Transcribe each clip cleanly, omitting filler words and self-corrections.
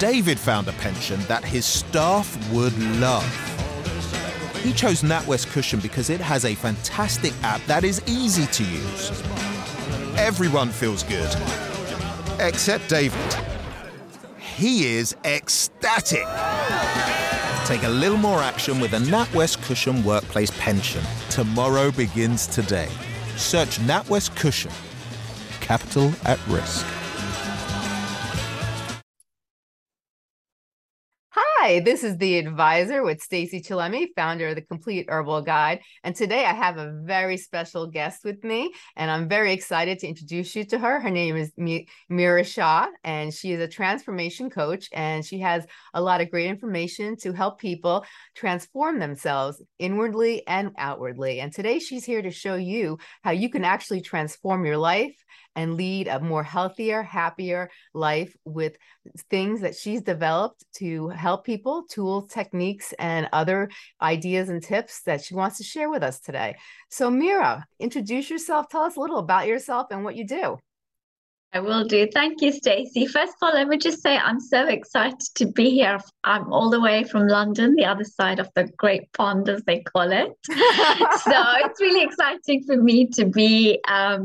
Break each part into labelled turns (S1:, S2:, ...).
S1: David found a pension that his staff would love. He chose NatWest Cushion because it has a fantastic app that is easy to use. Everyone feels good, except David. He is ecstatic. Take a little more action with a NatWest Cushion workplace pension. Tomorrow begins today. Search NatWest Cushion. Capital at risk.
S2: Hi, this is The Advisor with Stacey Chillemi, founder of The Complete Herbal Guide. And today I have a very special guest with me, and I'm very excited to introduce you to her. Her name is Meera Shah, and she is a transformation coach, and she has a lot of great information to help people transform themselves inwardly and outwardly. And today she's here to show you how you can actually transform your life and lead a more healthier, happier life with things that she's developed to help people, tools, techniques, and other ideas and tips that she wants to share with us today. So Meera, introduce yourself. Tell us a little about yourself and what you do.
S3: I will do. Thank you, Stacey. First of all, let me just say I'm so excited to be here. I'm all the way from London, the other side of the Great Pond, as they call it. So it's really exciting for me to be,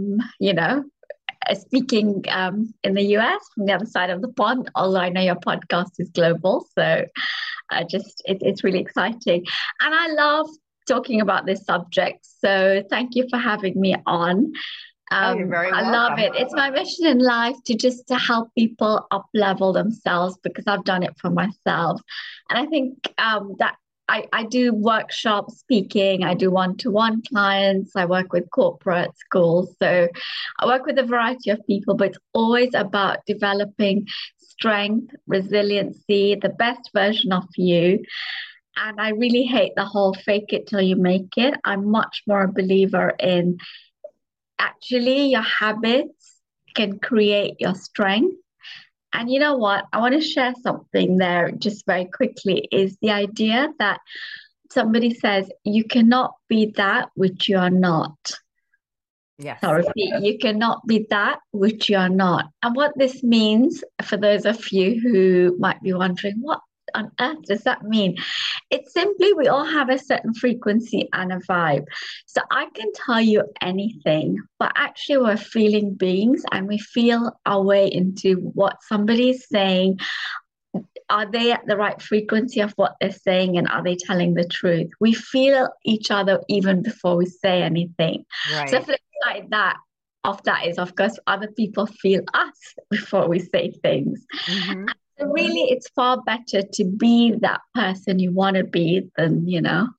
S3: speaking in the US from the other side of the pond, although I know your podcast is global. So it's really exciting. And I love talking about this subject. So thank you for having me on.
S2: You're very welcome.
S3: I love it. It's my mission in life to help people up level themselves, because I've done it for myself. And I think that I do workshop speaking, I do one-to-one clients, I work with corporate schools. So I work with a variety of people, but it's always about developing strength, resiliency, the best version of you. And I really hate the whole fake it till you make it. I'm much more a believer in actually your habits can create your strength. And you know what? I want to share something there just very quickly, is the idea that somebody says you cannot be that which you are not.
S2: Yes.
S3: I'll repeat, you cannot be that which you are not. And what this means, for those of you who might be wondering, what on earth does that mean? It's simply we all have a certain frequency and a vibe. So I can tell you anything, but actually we're feeling beings, and we feel our way into what somebody's saying. Are they at the right frequency of what they're saying, and are they telling the truth? We feel each other even before we say anything.
S2: Right.
S3: So flip side of that is, of course, other people feel us before we say things.
S2: Mm-hmm.
S3: So really, it's far better to be that person you want to be than,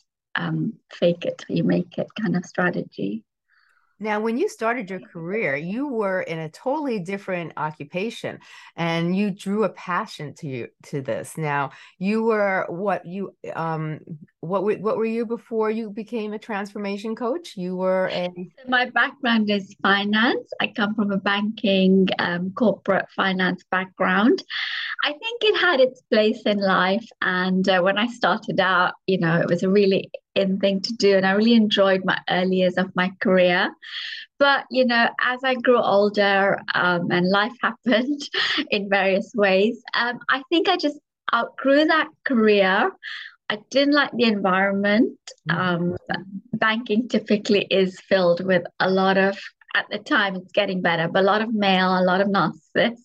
S3: fake it till you make it kind of strategy.
S2: Now, when you started your career, you were in a totally different occupation, and you drew a passion to this. Now, you were what were you before you became a transformation coach? You were
S3: My background is finance. I come from a banking, corporate finance background. I think it had its place in life, and when I started out, it was a really in thing to do, and I really enjoyed my early years of my career. But as I grew older, and life happened in various ways, I think I just outgrew that career. I didn't like the environment. Banking typically is filled with a lot of, at the time it's getting better, but a lot of male, a lot of narcissists.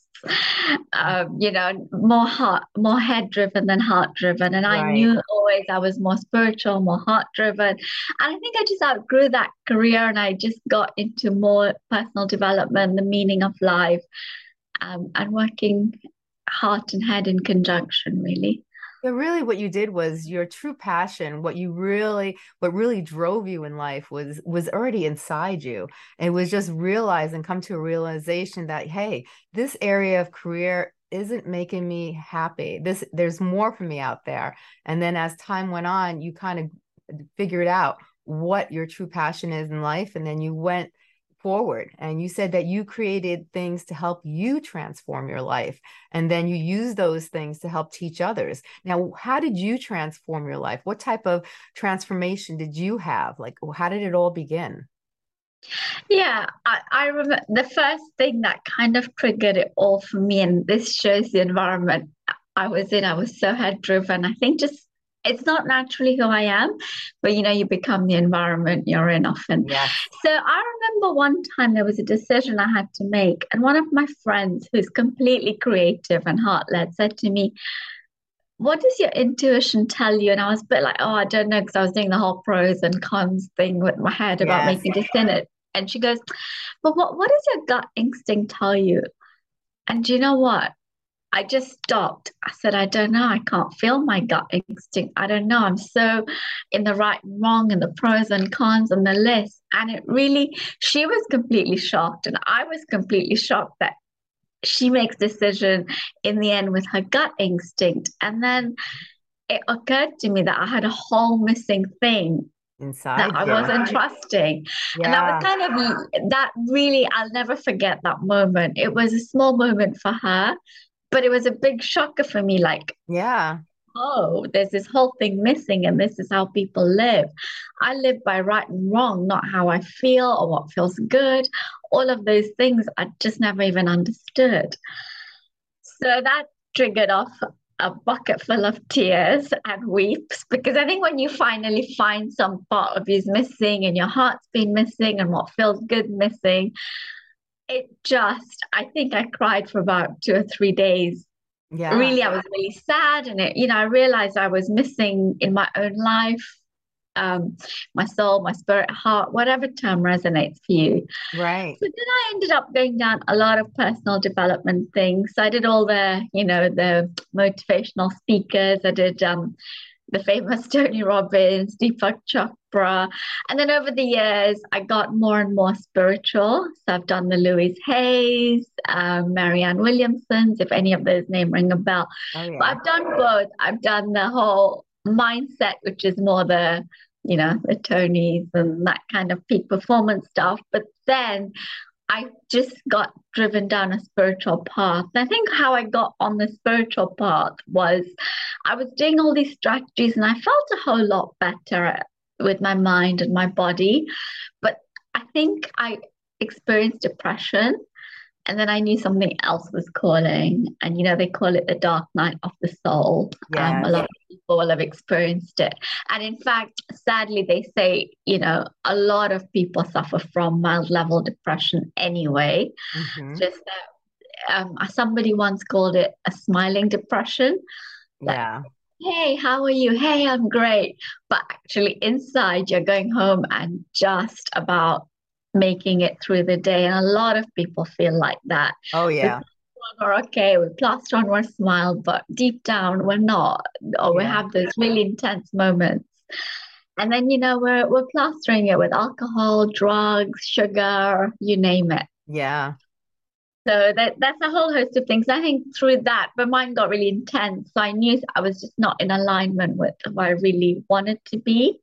S3: More head driven than heart driven. And
S2: Right.
S3: I knew always I was more spiritual, more heart driven. And I think I just outgrew that career, and I just got into more personal development, the meaning of life, and working heart and head in conjunction, really.
S2: But really what you did was your true passion, what really drove you in life was already inside you. It was just realize and come to a realization that, hey, this area of career isn't making me happy. There's more for me out there. And then as time went on, you kind of figured out what your true passion is in life. And then you went forward, and you said that you created things to help you transform your life, and then you use those things to help teach others. Now, how did you transform your life? What type of transformation did you have? Like, how did it all begin?
S3: Yeah, I remember the first thing that kind of triggered it all for me, and this shows the environment I was so head driven. I think just it's not naturally who I am, but you become the environment you're in often.
S2: Yes.
S3: So I remember one time there was a decision I had to make, and one of my friends who's completely creative and heart-led said to me, what does your intuition tell you? And I was a bit like, oh, I don't know, because I was doing the whole pros and cons thing with my head about
S2: Yes.
S3: making a decision. And she goes, but what does your gut instinct tell you? And do you know what? I just stopped. I said, I don't know. I can't feel my gut instinct. I don't know. I'm so in the right and wrong and the pros and cons and the list. And it really, she was completely shocked. And I was completely shocked that she makes decision in the end with her gut instinct. And then it occurred to me that I had a whole missing thing that
S2: Inside
S3: I
S2: you.
S3: wasn't trusting. And that was
S2: Yeah.
S3: kind of that really, I'll never forget that moment. It was a small moment for her, but it was a big shocker for me. Like,
S2: Yeah.
S3: oh, there's this whole thing missing, and this is how people live. I live by right and wrong, not how I feel or what feels good. All of those things I just never even understood. So that triggered off a bucket full of tears and weeps because I think when you finally find some part of you's missing and your heart's been missing and what feels good missing, I think I cried for about 2 or 3 days.
S2: Yeah.
S3: Really, I was really sad, and I realized I was missing in my own life, um, my soul, my spirit, heart, whatever term resonates for you.
S2: Right.
S3: So then I ended up going down a lot of personal development things. So I did all the motivational speakers. I did the famous Tony Robbins, Deepak Chopra. And then over the years, I got more and more spiritual. So I've done the Louise Hayes, Marianne Williamson's, if any of those names ring a bell.
S2: Oh,
S3: But
S2: yeah.
S3: I've done both. I've done the whole mindset, which is more the Tonys and that kind of peak performance stuff. But then I just got driven down a spiritual path. I think how I got on the spiritual path was I was doing all these strategies and I felt a whole lot better with my mind and my body. But I think I experienced depression and then I knew something else was calling. And, they call it the dark night of the soul. A
S2: Yes.
S3: lot of people will have experienced it. And in fact, sadly, they say, a lot of people suffer from mild level depression anyway.
S2: Hmm.
S3: Just that somebody once called it a smiling depression. Like,
S2: Yeah.
S3: hey, how are you? Hey, I'm great. But actually, inside, you're going home and just about making it through the day. And a lot of people feel like that.
S2: Oh,
S3: We
S2: yeah.
S3: plaster on we're okay, we plaster on our smile, but deep down we're not, or we
S2: Yeah.
S3: have those really intense moments. And then, we're plastering it with alcohol, drugs, sugar, you name it.
S2: Yeah.
S3: So that's a whole host of things. I think through that, but mine got really intense. So I knew I was just not in alignment with who I really wanted to be.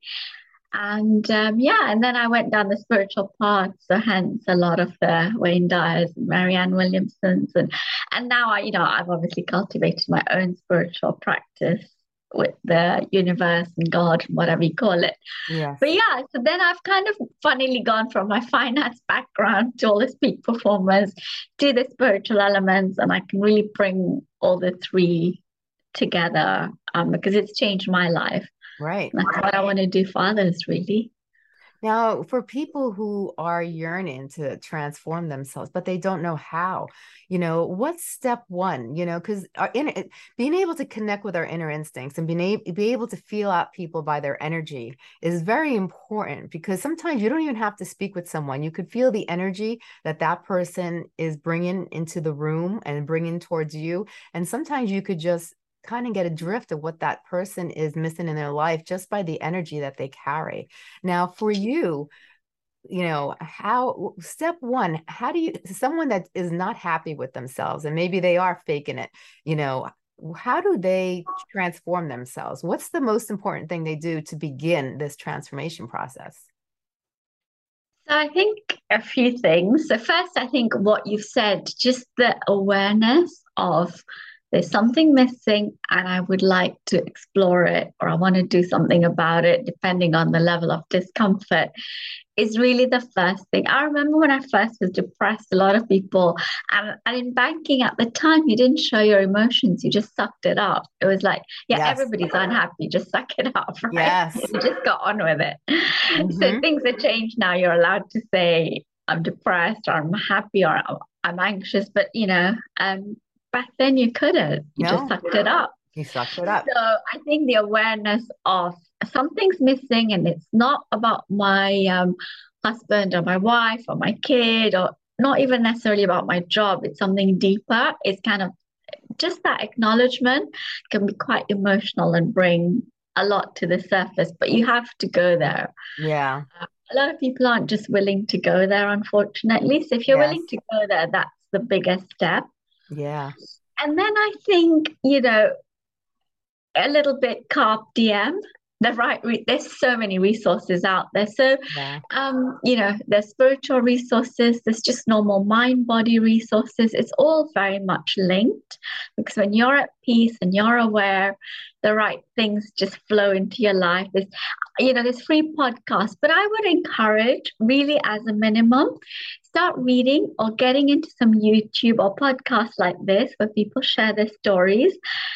S3: And yeah, and then I went down the spiritual path. So hence a lot of the Wayne Dyers and Marianne Williamsons. And now I've obviously cultivated my own spiritual practice with the universe and God and whatever you call it.
S2: Yes.
S3: But yeah, so then I've kind of funnily gone from my finance background to all the peak performance to the spiritual elements, and I can really bring all the three together because it's changed my life.
S2: Right.
S3: And that's what I want to do for others, really.
S2: Now, for people who are yearning to transform themselves, but they don't know how, what's step one? Because being able to connect with our inner instincts and be able to feel out people by their energy is very important because sometimes you don't even have to speak with someone. You could feel the energy that that person is bringing into the room and bringing towards you. And sometimes you could just kind of get a drift of what that person is missing in their life just by the energy that they carry. Now, for you, how step one, how do you, someone that is not happy with themselves and maybe they are faking it, how do they transform themselves? What's the most important thing they do to begin this transformation process?
S3: So I think a few things. So first, I think what you've said, just the awareness of there's something missing and I would like to explore it, or I want to do something about it, depending on the level of discomfort, is really the first thing. I remember when I first was depressed, a lot of people, and in banking at the time, you didn't show your emotions, you just sucked it up. It was like, yeah,
S2: Yes.
S3: everybody's unhappy, just suck it up, right?
S2: Yes.
S3: You just got on with it. So
S2: Mm-hmm.
S3: things have changed now. You're allowed to say, I'm depressed, or I'm happy, or I'm anxious, but back then you couldn't. You just
S2: No,
S3: sucked it up.
S2: you sucked it up.
S3: So I think the awareness of something's missing, and it's not about my husband or my wife or my kid, or not even necessarily about my job. It's something deeper. It's kind of just that acknowledgement can be quite emotional and bring a lot to the surface, but you have to go there.
S2: Yeah.
S3: A lot of people aren't just willing to go there, unfortunately. So if you're
S2: Yes.
S3: willing to go there, that's the biggest step.
S2: Yeah.
S3: And then I think, a little bit carp diem. There's so many resources out there. So,
S2: Yeah.
S3: there's spiritual resources, there's just normal mind body resources. It's all very much linked, because when you're at peace and you're aware, the right things just flow into your life. There's free podcasts, but I would encourage, really, as a minimum, start reading or getting into some YouTube or podcasts like this where people share their stories.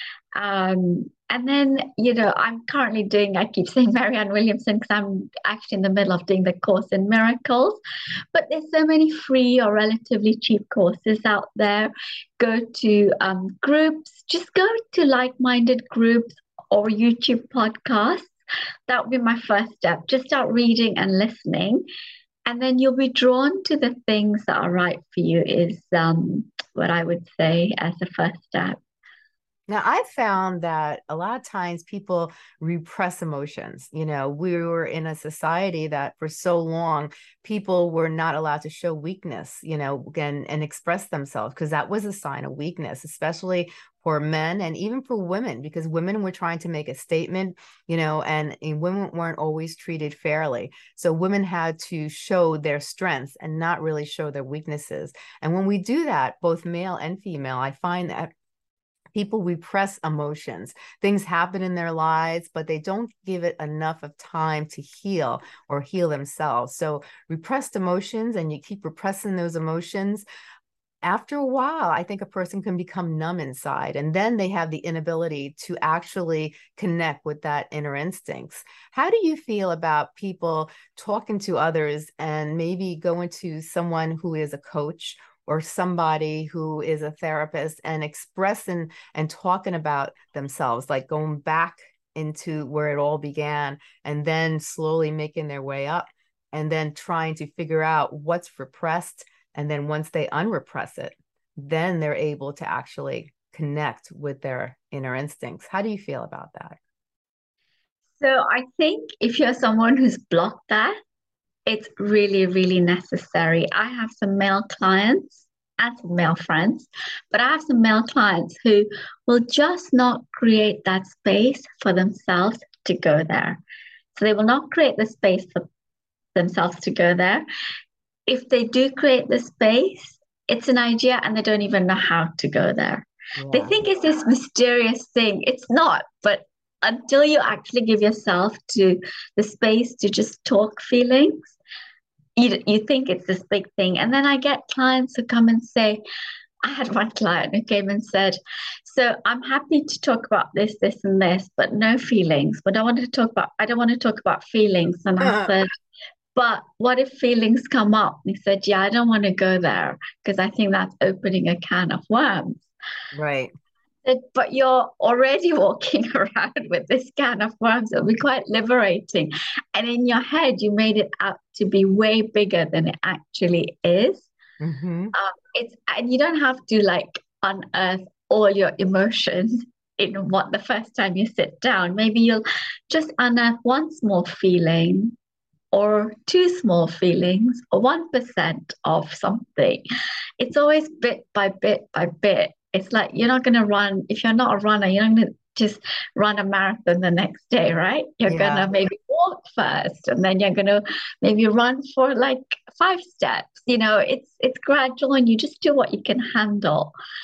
S3: And then, I'm currently I keep saying Marianne Williamson because I'm actually in the middle of doing the Course in Miracles, but there's so many free or relatively cheap courses out there. Go to groups, just go to like-minded groups or YouTube podcasts. That would be my first step. Just start reading and listening. And then you'll be drawn to the things that are right for you, is what I would say as a first step.
S2: Now, I found that a lot of times people repress emotions. We were in a society that for so long, people were not allowed to show weakness, and express themselves, because that was a sign of weakness, especially for men and even for women, because women were trying to make a statement, and women weren't always treated fairly. So women had to show their strengths and not really show their weaknesses. And when we do that, both male and female, I find that people repress emotions. Things happen in their lives, but they don't give it enough of time to heal or heal themselves. So repressed emotions, and you keep repressing those emotions, after a while, I think a person can become numb inside, and then they have the inability to actually connect with that inner instincts. How do you feel about people talking to others and maybe going to someone who is a coach or somebody who is a therapist and expressing and talking about themselves, like going back into where it all began, and then slowly making their way up, and then trying to figure out what's repressed? And then once they unrepress it, then they're able to actually connect with their inner instincts. How do you feel about that?
S3: So I think if you're someone who's blocked that, it's really, really necessary. I have some male clients and some male friends, but I have some male clients who will just not create that space for themselves to go there. So they will not create the space for themselves to go there. If they do create the space, it's an idea and they don't even know how to go there. Yeah. They think it's this mysterious thing. It's not, but until you actually give yourself to the space to just talk feelings, you think it's this big thing. And then I get clients who come and say, I had one client who came and said, so I'm happy to talk about this, this, and this, but no feelings. But I don't want to talk about feelings. And I said, but what if feelings come up? And he said, yeah, I don't want to go there because I think that's opening a can of worms.
S2: Right.
S3: But you're already walking around with this can of worms. It'll be quite liberating. And in your head, you made it out to be way bigger than it actually is.
S2: Mm-hmm.
S3: And you don't have to unearth all your emotions in the first time you sit down. Maybe you'll just unearth one small feeling, or two small feelings, or 1% of something. It's always bit by bit by bit. It's like you're not going to run, if you're not a runner, you're not going to just run a marathon the next day, right? You're going to maybe walk first, and then you're going to maybe run for 5 steps. It's gradual, and you just do what you can handle.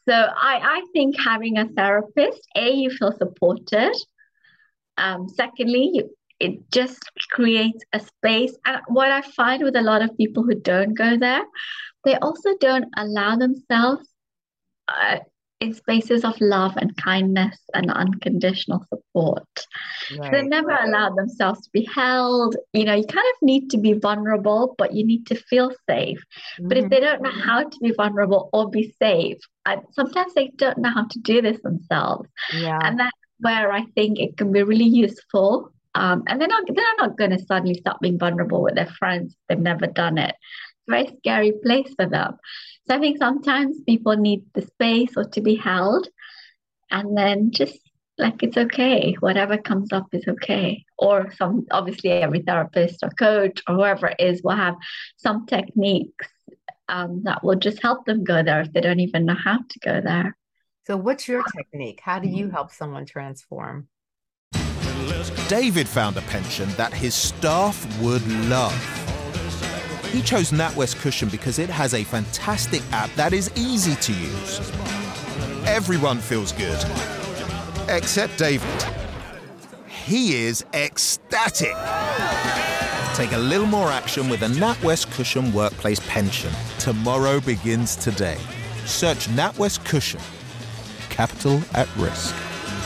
S3: So I think having a therapist, you feel supported. Secondly, it just creates a space. And what I find with a lot of people who don't go there, they also don't allow themselves uh, in spaces of love and kindness and unconditional support. So they
S2: Right.
S3: never allow themselves to be held. You know, you kind of need to be vulnerable, but you need to feel safe. But if
S2: Hmm.
S3: they don't know how to be vulnerable or be safe, sometimes they don't know how to do this themselves.
S2: Yeah.
S3: And that's where I think it can be really useful. And they're not going to suddenly start being vulnerable with their friends. They've never done it. It's a very scary place for them. So I think sometimes people need the space or to be held, and then just like it's okay, whatever comes up is okay. Or some obviously every therapist or coach or whoever it is will have some techniques that will just help them go there if they don't even know how to go there.
S2: So what's your technique? How do you help someone transform?
S1: David found a pension that his staff would love. He chose NatWest Cushion because it has a fantastic app that is easy to use. Everyone feels good, except David. He is ecstatic. Take a little more action with a NatWest Cushion Workplace Pension. Tomorrow begins today. Search NatWest Cushion. Capital at risk.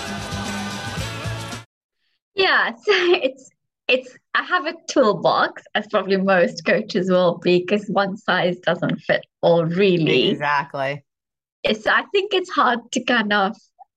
S3: Yeah, so it's I have a toolbox, as probably most coaches will be, because one size doesn't fit all really.
S2: Exactly.
S3: I think it's hard to kind of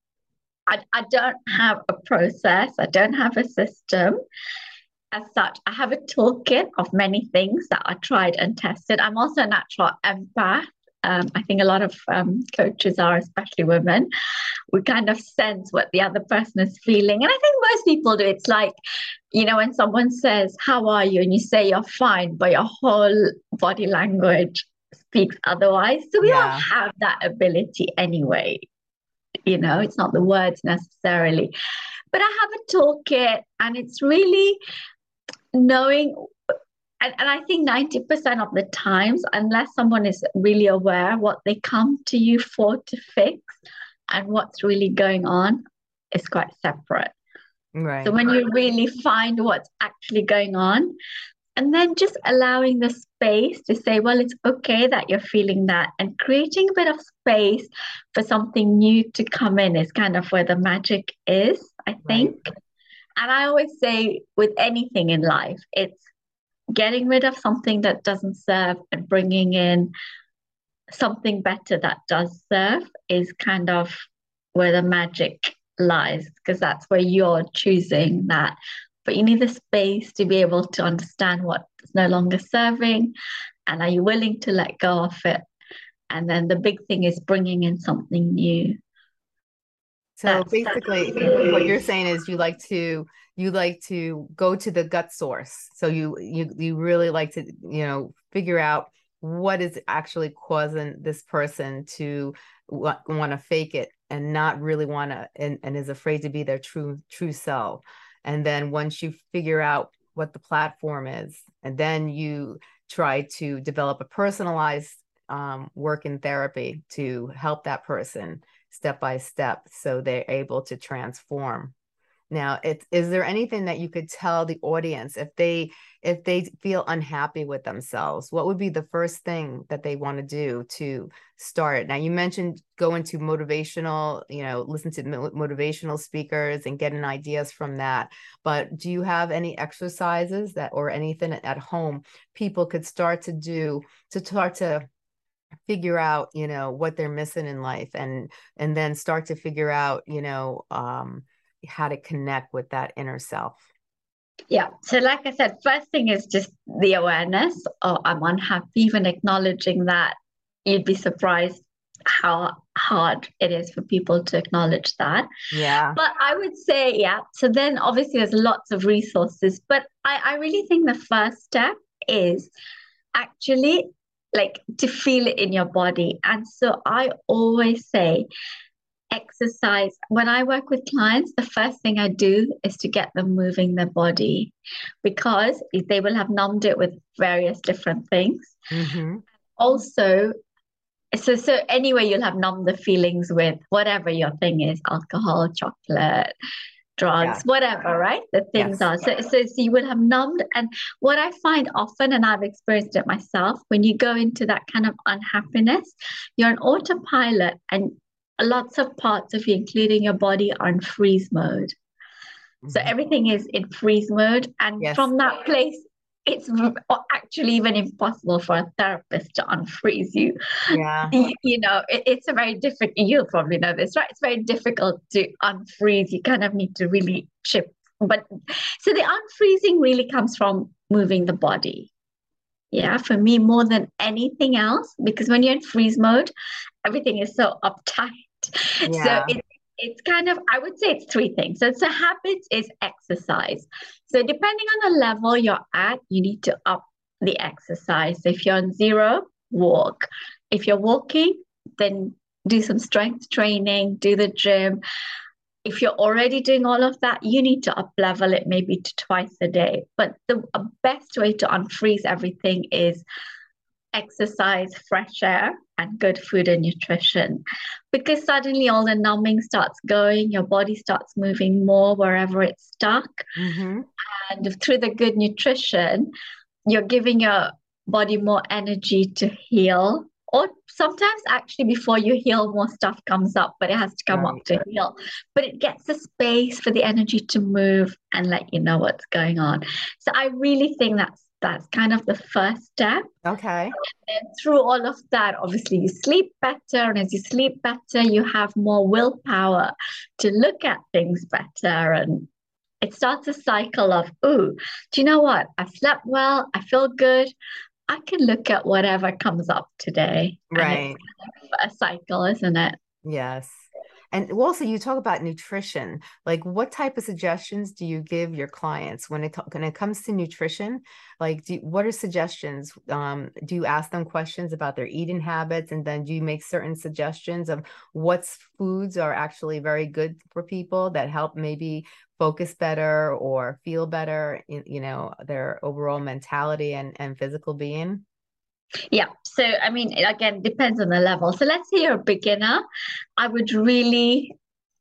S3: I don't have a process, I don't have a system as such. I have a toolkit of many things that are tried and tested. I'm also a natural empath. I think a lot of coaches are, especially women. We kind of sense what the other person is feeling. And I think most people do. It's like, when someone says, "How are you?" and you say you're fine, but your whole body language speaks otherwise. So we all
S2: Yeah.
S3: have that ability anyway. It's not the words necessarily. But I have a toolkit, and it's really knowing. And I think 90% of the times, unless someone is really aware what they come to you for to fix and what's really going on, is quite separate. So
S2: Right.
S3: when you really find what's actually going on, and then just allowing the space to say, well, it's okay that you're feeling that, and creating a bit of space for something new to come in is kind of where the magic is, I
S2: Right.
S3: think. And I always say with anything in life, it's getting rid of something that doesn't serve and bringing in something better that does serve is kind of where the magic lies, because that's where you're choosing that. But you need the space to be able to understand what is no longer serving, and are you willing to let go of it? And then the big thing is bringing in something new.
S2: So
S3: That's
S2: basically, what you're saying is you like to go to the gut source. So you really like to, figure out what is actually causing this person to want to fake it and not really want to, and is afraid to be their true self. And then once you figure out what the platform is, and then you try to develop a personalized work in therapy to help that person step by step so they're able to transform. Now, is there anything that you could tell the audience if they feel unhappy with themselves? What would be the first thing that they want to do to start? Now, you mentioned going to motivational, listen to motivational speakers and getting ideas from that. But do you have any exercises that or anything at home people could start to do to start to figure out what they're missing in life, and then start to figure out how to connect with that inner self?
S3: Yeah. So, like I said, first thing is just the awareness. Oh, I'm unhappy. Even acknowledging that, you'd be surprised how hard it is for people to acknowledge that.
S2: Yeah.
S3: But I would say, yeah. So then obviously there's lots of resources, but I really think the first step is actually like to feel it in your body. And so I always say, exercise. When I work with clients, the first thing I do is to get them moving their body, because they will have numbed it with various different things.
S2: Mm-hmm.
S3: Also, So anyway, you'll have numbed the feelings with whatever your thing is, alcohol, chocolate, drugs,
S2: Yeah.
S3: whatever, right? The things
S2: Yes.
S3: are. So you will have numbed. And what I find often, and I've experienced it myself, when you go into that kind of unhappiness, you're on autopilot and lots of parts of you, including your body, are in freeze mode. So
S2: Mhm.
S3: everything is in freeze mode. And
S2: Yes.
S3: from that place, it's actually even impossible for a therapist to unfreeze you.
S2: Yeah.
S3: It's a very difficult, you'll probably know this, right? It's very difficult to unfreeze. You kind of need to really chip. But so the unfreezing really comes from moving the body. Yeah, for me, more than anything else, because when you're in freeze mode, everything is so uptight. So
S2: Yeah.
S3: it's kind of, I would say it's three things. So it's a habit is exercise. So depending on the level you're at, you need to up the exercise. So if you're on zero, walk. If you're walking, then do some strength training, do the gym. If you're already doing all of that, you need to up level it maybe to twice a day. But the best way to unfreeze everything is exercise, fresh air, and good food and nutrition. Because suddenly all the numbing starts going, your body starts moving more wherever it's stuck.
S2: Mm-hmm.
S3: And through the good nutrition, you're giving your body more energy to heal. Or sometimes actually before you heal, more stuff comes up, but it has to come up
S2: Right.
S3: to heal. But it gets the space for the energy to move and let you know what's going on. So I really think that's kind of the first step.
S2: Okay.
S3: And through all of that, obviously you sleep better. And as you sleep better, you have more willpower to look at things better. And it starts a cycle of, ooh, do you know what? I slept well. I feel good. I can look at whatever comes up today. And it's
S2: Right.
S3: kind of a cycle, isn't it?
S2: Yes. And also, you talk about nutrition. Like, what type of suggestions do you give your clients when it comes to nutrition? Like, what are suggestions? Do you ask them questions about their eating habits, and then do you make certain suggestions of what foods are actually very good for people that help maybe focus better or feel better in, their overall mentality and physical being?
S3: Yeah. So, I mean, again, depends on the level. So let's say you're a beginner. I would really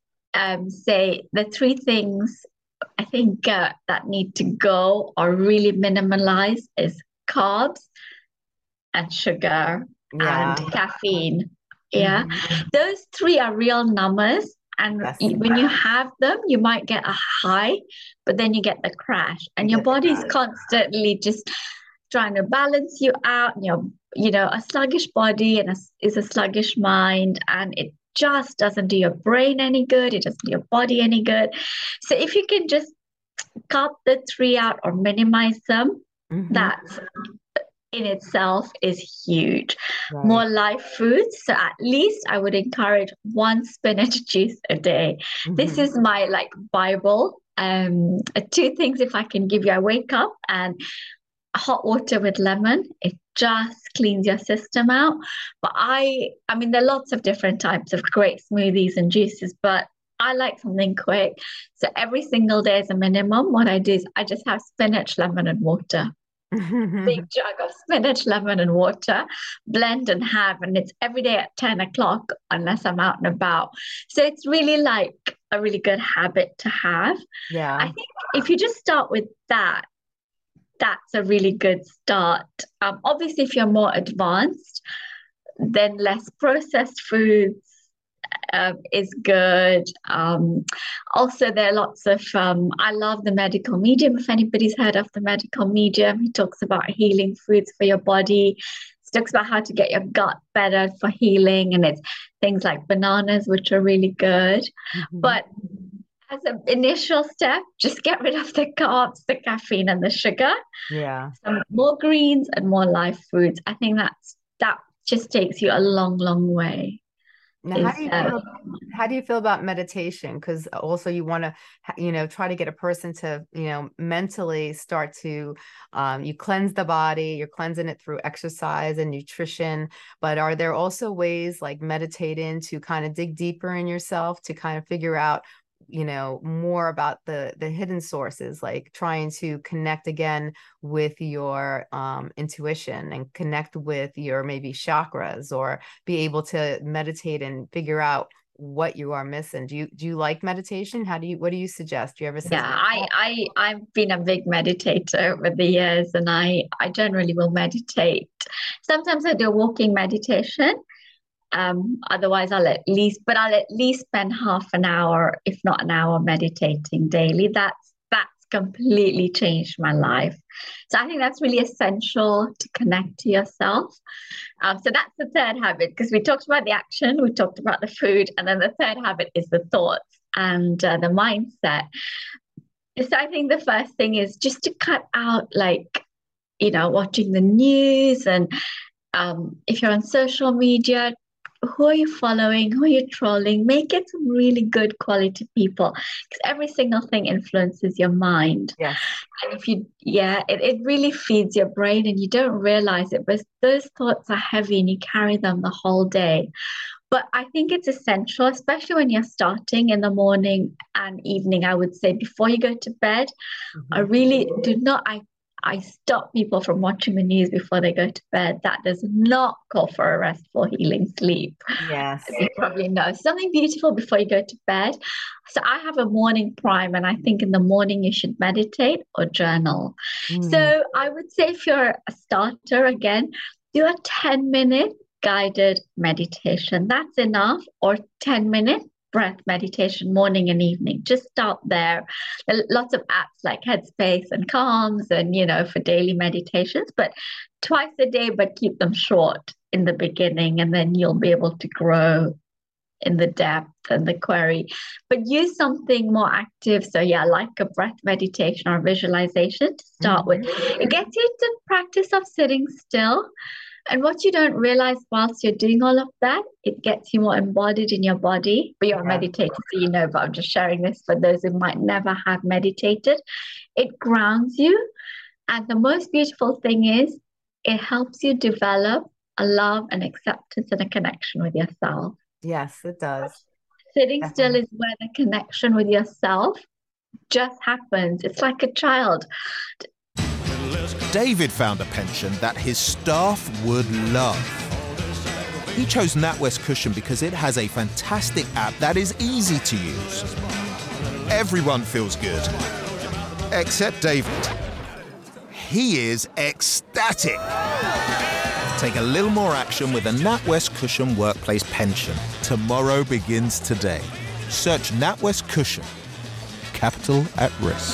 S3: say the three things I think that need to go or really minimalize is carbs and sugar and
S2: Yeah.
S3: caffeine. Yeah.
S2: Hmm.
S3: Those three are real numbers. And
S2: Yes.
S3: when you have them, you might get a high, but then you get the crash,
S2: You
S3: and your
S2: get the
S3: body's
S2: crash.
S3: constantly just trying to balance you out. And a sluggish body and is a sluggish mind, and it just doesn't do your brain any good. It doesn't do your body any good. So if you can just cut the three out or minimize them,
S2: Hmm.
S3: that in itself is huge.
S2: Right.
S3: More live foods. So at least I would encourage one spinach juice a day. This
S2: Hmm.
S3: is my like Bible. Two things if I can give you. I wake up and hot water with lemon. It just cleans your system out. But I mean, there are lots of different types of great smoothies and juices, but I like something quick. So every single day is a minimum. What I do is I just have spinach, lemon, and water. Big jug of spinach, lemon, and water, blend and have, and it's every day at 10 o'clock unless I'm out and about. So it's really like a really good habit to have. I
S2: Yeah.
S3: think if you just start with that, that's a really good start. Obviously, if you're more advanced, then less processed foods is good. Also, there are lots of, I love the medical medium. If anybody's heard of the medical medium, he talks about healing foods for your body. He talks about how to get your gut better for healing, and it's things like bananas, which are really good.
S2: Mhm.
S3: But as an initial step, just get rid of the carbs, the caffeine, and the sugar.
S2: Yeah.
S3: Some more greens and more live foods. I think that just takes you a long, long way.
S2: Now,
S3: Is
S2: how do you feel about meditation? Because also you want to, try to get a person to, mentally start to, you cleanse the body, you're cleansing it through exercise and nutrition. But are there also ways like meditating to kind of dig deeper in yourself to kind of figure out more about the hidden sources, like trying to connect again with your intuition and connect with your maybe chakras, or be able to meditate and figure out what you are missing. Do you like meditation? What do you suggest? Do you ever
S3: Yeah,
S2: suggest
S3: I've been a big meditator over the years, and I generally will meditate. Sometimes I do a walking meditation. Otherwise I'll at least spend half an hour, if not an hour, meditating daily. That's completely changed my life. So I think that's really essential to connect to yourself. So that's the third habit, because we talked about the action, we talked about the food, and then the third habit is the thoughts and the mindset. So I think the first thing is just to cut out, like, watching the news, and if you're on social media, who are you following? Who are you trolling? Make it some really good quality people, because every single thing influences your mind.
S2: Yes.
S3: And it really feeds your brain and you don't realize it, but those thoughts are heavy and you carry them the whole day. But I think it's essential, especially when you're starting in the morning and evening. I would say before you go to bed, I really do not, I stop people from watching the news before they go to bed. That does not call for a restful, healing sleep.
S2: Yes.
S3: You probably know something beautiful before you go to bed. So I have a morning prime, and I think in the morning you should meditate or journal. So I would say if you're a starter, again, do a 10-minute guided meditation. That's enough, or 10-minute breath meditation morning and evening. Just start there. There are lots of apps like Headspace and Calms and for daily meditations, but twice a day, but keep them short in the beginning, and then you'll be able to grow in the depth and the query. But use something more active, so like a breath meditation or visualization to start with. It gets you to practice of sitting still. And what you don't realize whilst you're doing all of that, it gets you more embodied in your body. But you're a meditator, so but I'm just sharing this for those who might never have meditated. It grounds you. And the most beautiful thing is it helps you develop a love and acceptance and a connection with yourself.
S2: Yes, it does.
S3: Sitting still is where the connection with yourself just happens. It's like a child.
S1: David found a pension that his staff would love. He chose NatWest Cushion because it has a fantastic app that is easy to use. Everyone feels good, except David. He is ecstatic. Take a little more action with a NatWest Cushion Workplace Pension. Tomorrow begins today. Search NatWest Cushion. Capital at risk.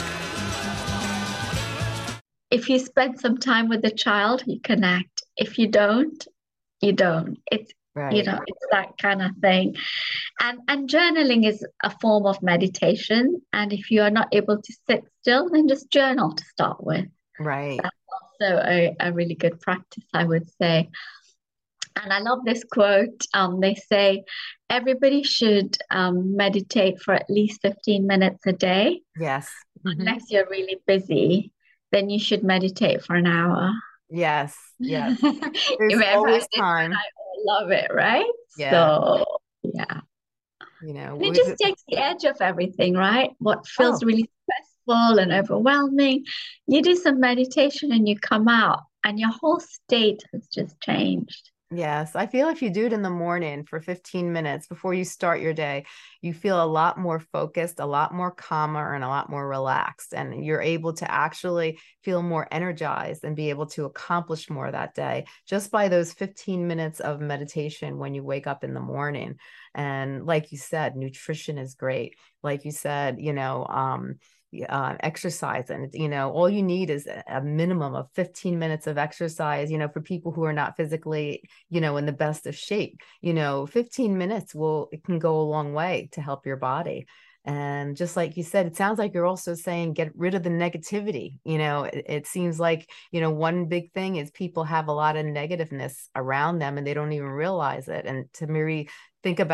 S3: If you spend some time with the child, you connect. If you don't, you don't. It's it's that kind of thing. And journaling is a form of meditation. And if you are not able to sit still, then just journal to start with.
S2: Right.
S3: That's also a really good practice, I would say. And I love this quote. They say everybody should meditate for at least 15 minutes a day.
S2: Yes.
S3: Unless you're really busy, then you should meditate for an hour.
S2: Yes. Yes. There's always time.
S3: I love it, right?
S2: Yeah.
S3: So, yeah. It just takes the edge off everything, right? What feels really stressful and overwhelming. You do some meditation and you come out, and your whole state has just changed.
S2: Yes, I feel if you do it in the morning for 15 minutes before you start your day, you feel a lot more focused, a lot more calmer, and a lot more relaxed. And you're able to actually feel more energized and be able to accomplish more that day just by those 15 minutes of meditation when you wake up in the morning. And like you said, nutrition is great. Like you said, exercise, and all you need is a minimum of 15 minutes of exercise. For people who are not physically in the best of shape, 15 minutes it can go a long way to help your body. And just like you said, it sounds like you're also saying get rid of the negativity. It seems like one big thing is people have a lot of negativeness around them and they don't even realize it. And to Miri, think about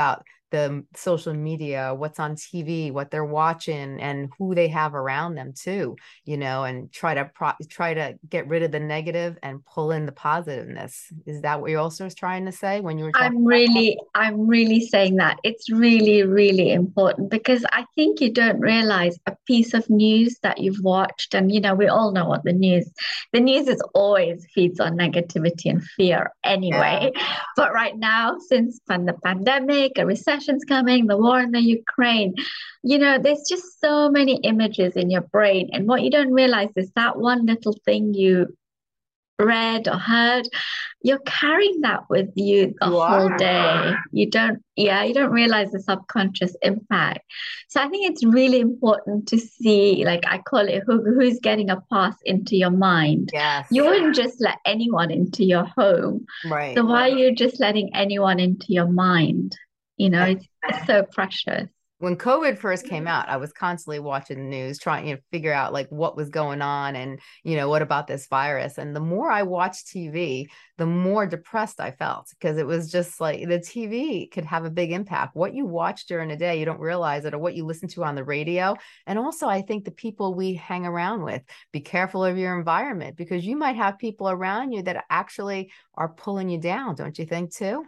S2: the social media, what's on TV, what they're watching, and who they have around them too, and try to get rid of the negative and pull in the positiveness. Is that what you're also trying to say when you were talking about that?
S3: I'm really saying that it's really, really important because I think you don't realize a piece of news that you've watched, and we all know what the news is always feeds on negativity and fear
S2: Yeah.
S3: anyway. But right now, since the pandemic, a recession's coming, the war in the Ukraine, there's just so many images in your brain, and what you don't realize is that one little thing you read or heard, you're carrying that with you the
S2: You
S3: whole
S2: are.
S3: day. You don't realize the subconscious impact. So I think it's really important to see, like I call it, who's getting a pass into your mind. You
S2: Yes.
S3: wouldn't just let anyone into your home. So
S2: Right.
S3: why are you just letting anyone into your mind? It's so precious.
S2: When COVID first came out, I was constantly watching the news, trying to figure out like what was going on and, what about this virus. And the more I watched TV, the more depressed I felt because it was just like the TV could have a big impact. What you watch during the day, you don't realize it, or what you listen to on the radio. And also, I think the people we hang around with, be careful of your environment because you might have people around you that actually are pulling you down, don't you think too?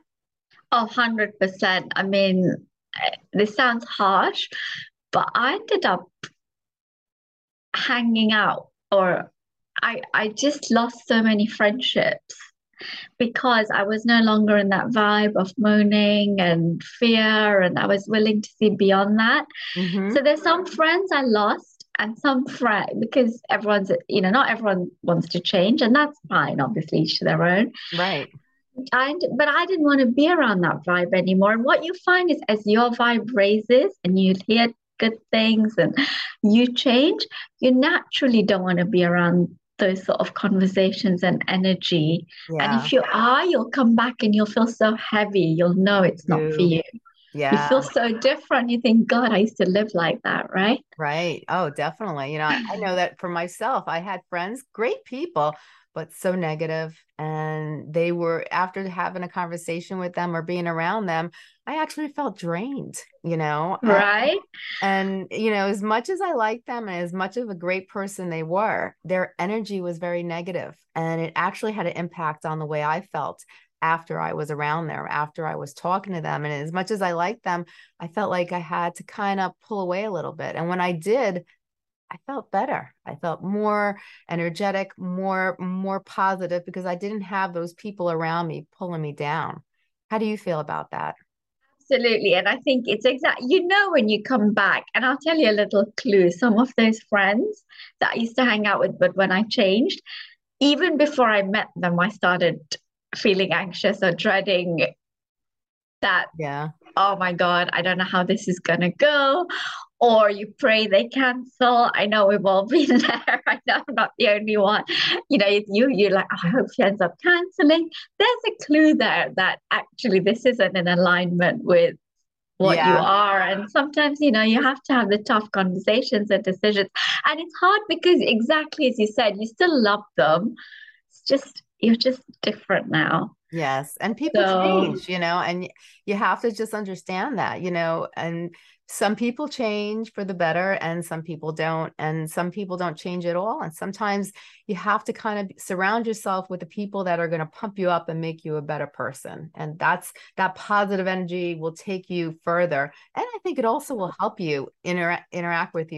S3: 100%. I mean, this sounds harsh, but I ended up hanging out, or I just lost so many friendships because I was no longer in that vibe of moaning and fear, and I was willing to see beyond that.
S2: Mm-hmm.
S3: So there's some friends I lost and some friends because not everyone wants to change, and that's fine, obviously, each to their own.
S2: Right.
S3: But I didn't want to be around that vibe anymore. And what you find is as your vibe raises and you hear good things and you change, you naturally don't want to be around those sort of conversations and energy. And
S2: Yeah.
S3: if you are, you'll come back and you'll feel so heavy. You'll know it's not for
S2: You.
S3: you. You
S2: Yeah.
S3: feel so different. You think, God, I used to live like that, right?
S2: Right. Oh, definitely. I know that for myself, I had friends, great people, but so negative. And they were, after having a conversation with them or being around them, I actually felt drained,
S3: Right?
S2: as much as I liked them and as much of a great person they were, their energy was very negative, and it actually had an impact on the way I felt after I was around them, after I was talking to them. And as much as I liked them, I felt like I had to kind of pull away a little bit. And when I did, I felt better. I felt more energetic, more positive because I didn't have those people around me pulling me down. How do you feel about that?
S3: Absolutely. And I think it's when you come back, and I'll tell you a little clue. Some of those friends that I used to hang out with, but when I changed, even before I met them, I started feeling anxious or dreading that,
S2: Yeah.
S3: oh my God, I don't know how this is going to go. Or you pray they cancel. I know we've all been there. I know I'm not the only one. You're like, oh, I hope she ends up canceling. There's a clue there that actually this isn't in alignment with what you
S2: Yeah.
S3: are. And sometimes, you have to have the tough conversations and decisions. And it's hard because exactly as you said, you still love them. You're just different now.
S2: Yes. And people
S3: So
S2: change, and you have to just understand that, and some people change for the better and some people don't. And some people don't change at all. And sometimes you have to kind of surround yourself with the people that are going to pump you up and make you a better person. And that positive energy will take you further. And I think it also will help you interact with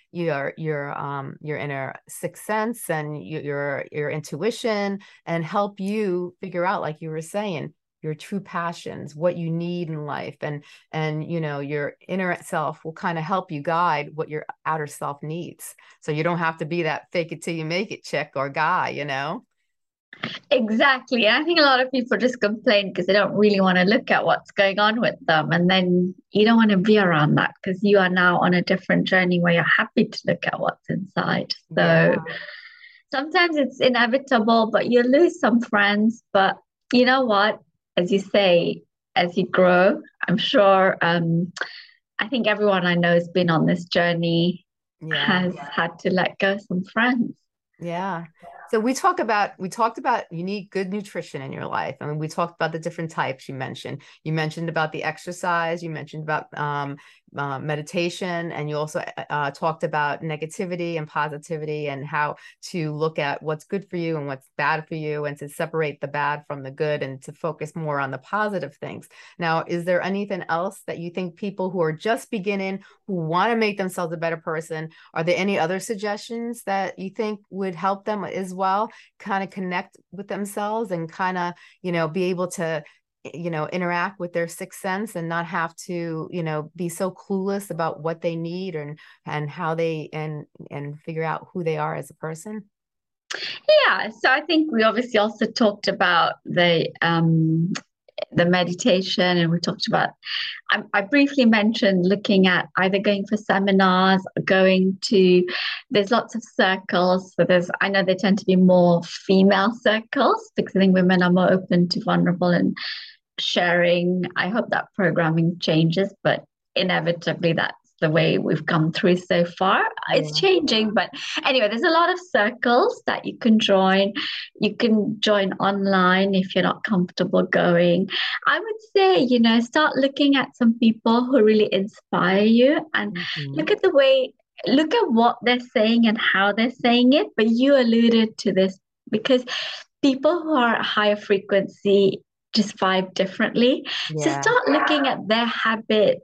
S2: your inner sixth sense and your intuition, and help you figure out, like you were saying, your true passions, what you need in life, and your inner self will kind of help you guide what your outer self needs. So you don't have to be that fake it till you make it chick or guy.
S3: exactly. I think a lot of people just complain because they don't really want to look at what's going on with them. And then you don't want to be around that because you are now on a different journey where you're happy to look at what's inside.
S2: Yeah.
S3: So sometimes it's inevitable, but you lose some friends. But you know what? As you say, as you grow, I'm sure I think everyone I know has been on this journey
S2: Yeah.
S3: has had to let go some friends.
S2: Yeah. So we talked about you need good nutrition in your life. I mean, we talked about the different types you mentioned. You mentioned about the exercise. You mentioned about meditation, and you also talked about negativity and positivity and how to look at what's good for you and what's bad for you, and to separate the bad from the good and to focus more on the positive things. Now, is there anything else that you think people who are just beginning, who want to make themselves a better person, are there any other suggestions that you think would help them as well, kind of connect with themselves and kind of, be able to interact with their sixth sense and not have to, be so clueless about what they need and how they and figure out who they are as a person?
S3: Yeah, so I think we obviously also talked about the meditation, and we talked about, I briefly mentioned looking at either going for seminars or there's lots of circles. So I know they tend to be more female circles because I think women are more open to vulnerable and sharing. I hope that programming changes, but inevitably that's the way we've come through so far. It's changing, but anyway, there's a lot of circles that you can join. You can join online if you're not comfortable going. I would say, start looking at some people who really inspire you, and look at what they're saying and how they're saying it. But you alluded to this, because people who are at higher frequency just vibe differently. So start looking at their habits,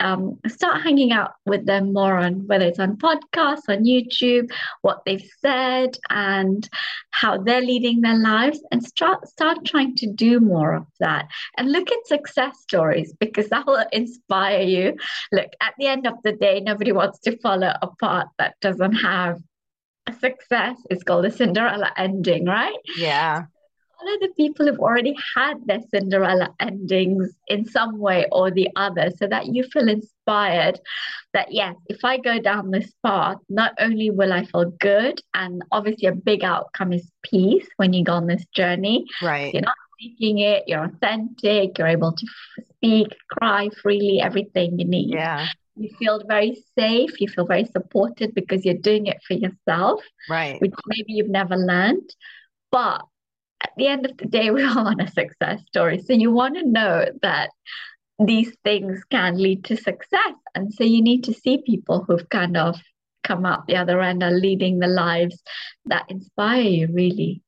S3: start hanging out with them more, on whether it's on podcasts, on YouTube, what they've said and how they're leading their lives, and start trying to do more of that. And look at success stories, because that will inspire you. Look, at the end of the day, nobody wants to follow a path that doesn't have a success. It's called a Cinderella ending, right?
S2: Yeah.
S3: Follow the people who've already had their Cinderella endings in some way or the other, so that you feel inspired that, yes, if I go down this path, not only will I feel good, and obviously a big outcome is peace when you go on this journey.
S2: Right.
S3: You're not seeking it, you're authentic, you're able to speak, cry freely, everything you need.
S2: Yeah.
S3: You feel very safe, you feel very supported because you're doing it for yourself,
S2: right,
S3: which maybe you've never learned. But at the end of the day, we all want a success story. So you want to know that these things can lead to success. And so you need to see people who've kind of come out the other end, are leading the lives that inspire you, really.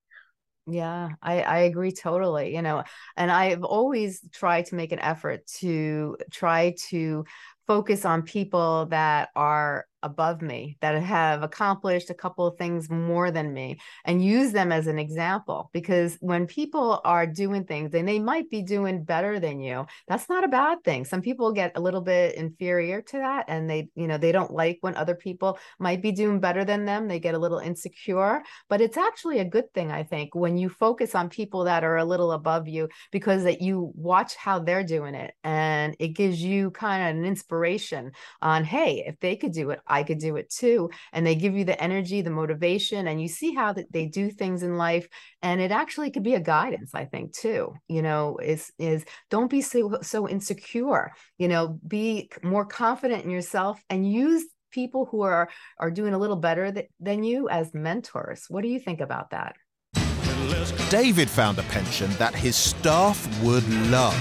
S2: Yeah, I agree totally, and I've always tried to make an effort to try to focus on people that are above me, that have accomplished a couple of things more than me, and use them as an example. Because when people are doing things and they might be doing better than you, that's not a bad thing. Some people get a little bit inferior to that, and they don't like when other people might be doing better than them. They get a little insecure, but it's actually a good thing, I think, when you focus on people that are a little above you, because that you watch how they're doing it, and it gives you kind of an inspiration on, hey, if they could do it, I could do it too. And they give you the energy, the motivation, and you see how that they do things in life. And it actually could be a guidance, I think, too. Is don't be so insecure. Be more confident in yourself, and use people who are doing a little better than you as mentors. What do you think about that?
S1: David found a pension that his staff would love.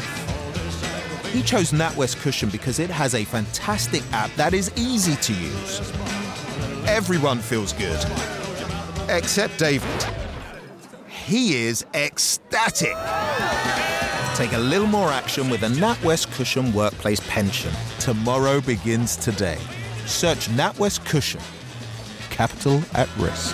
S1: He chose NatWest Cushion because it has a fantastic app that is easy to use. Everyone feels good, except David. He is ecstatic. Take a little more action with a NatWest Cushion Workplace Pension. Tomorrow begins today. Search NatWest Cushion. Capital at risk.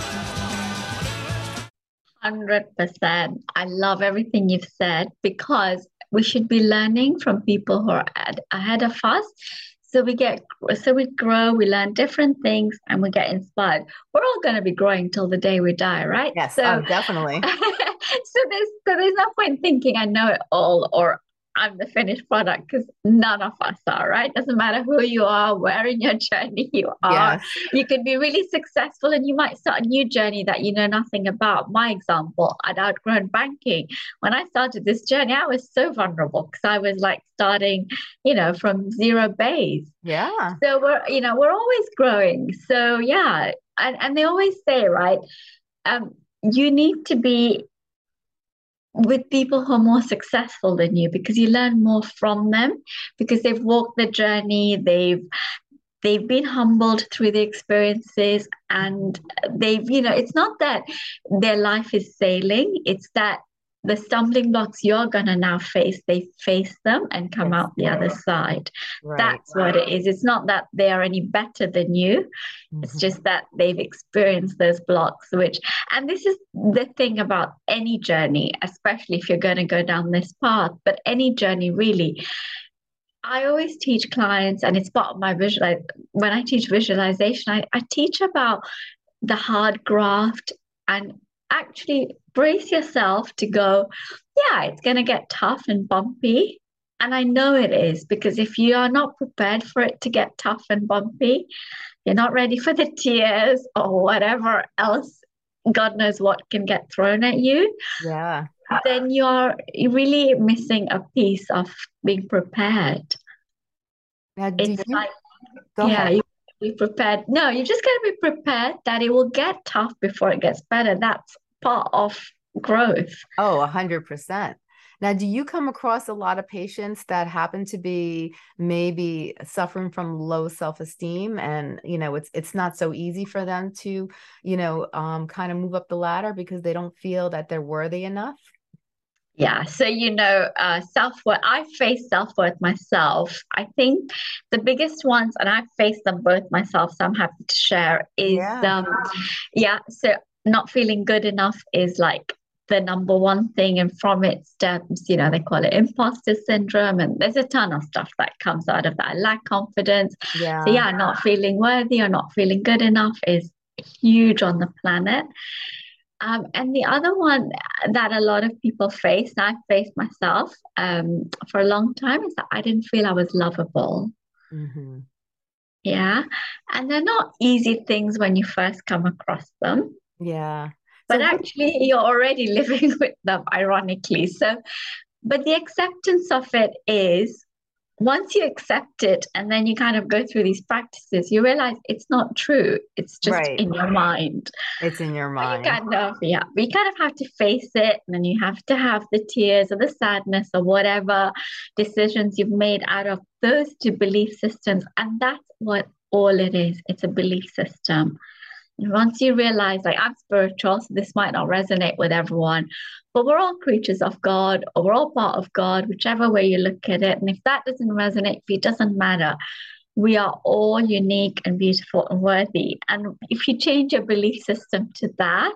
S3: 100%. I love everything you've said, because we should be learning from people who are ahead of us. So we grow, we learn different things, and we get inspired. We're all going to be growing till the day we die, right?
S2: Yes,
S3: so
S2: definitely.
S3: so there's no point thinking I know it all, or I'm the finished product, because none of us are, right? Doesn't matter who you are, where in your journey you are.
S2: Yes.
S3: You can be really successful, and you might start a new journey that you know nothing about. My example, I'd outgrown banking. When I started this journey, I was so vulnerable, because I was like starting, from zero base.
S2: Yeah.
S3: So we're always growing. So yeah, and they always say, right, you need to be with people who are more successful than you because you learn more from them because they've walked the journey, they've been humbled through the experiences, and it's not that their life is sailing, it's that the stumbling blocks you're going to now face, they face them and come
S2: Yes.
S3: out the other side.
S2: Right.
S3: That's what it is. It's not that they are any better than you. It's just that they've experienced those blocks, and this is the thing about any journey, especially if you're going to go down this path, but any journey really. I always teach clients, and it's part of my when I teach visualization, I teach about the hard graft and actually brace yourself to go, yeah, it's going to get tough and bumpy. And I know it is, because if you are not prepared for it to get tough and bumpy, you're not ready for the tears or whatever else, God knows what can get thrown at you.
S2: Yeah.
S3: Then you're really missing a piece of being prepared.
S2: Now,
S3: It's like,
S2: go ahead.
S3: you be prepared. No, you just got to be prepared that it will get tough before it gets better. That's part of growth.
S2: Oh, 100%. Now, do you come across a lot of patients that happen to be maybe suffering from low self-esteem, and it's not so easy for them to kind of move up the ladder because they don't feel that they're worthy enough?
S3: Yeah, so self-worth, I face self-worth myself. I think the biggest ones, and I've faced them both myself, so I'm happy to share, is so not feeling good enough is like the number one thing, and from it stems, they call it imposter syndrome, and there's a ton of stuff that comes out of that. I lack confidence.
S2: Yeah.
S3: So not feeling worthy or not feeling good enough is huge on the planet. And the other one that a lot of people face, and I've faced myself for a long time, is that I didn't feel I was lovable.
S2: Mm-hmm.
S3: Yeah. And they're not easy things when you first come across them.
S2: Yeah.
S3: But actually, you're already living with them, ironically. So, but the acceptance of it is, once you accept it and then you kind of go through these practices, you realize it's not true. It's just in your mind.
S2: It's in your mind.
S3: But you kind of have to face it, and then you have to have the tears or the sadness or whatever decisions you've made out of those two belief systems. And that's what all it is. It's a belief system. And once you realize, like, I'm spiritual, so this might not resonate with everyone, but we're all creatures of God, or we're all part of God, whichever way you look at it. And if that doesn't resonate, if it doesn't matter, we are all unique and beautiful and worthy. And if you change your belief system to that,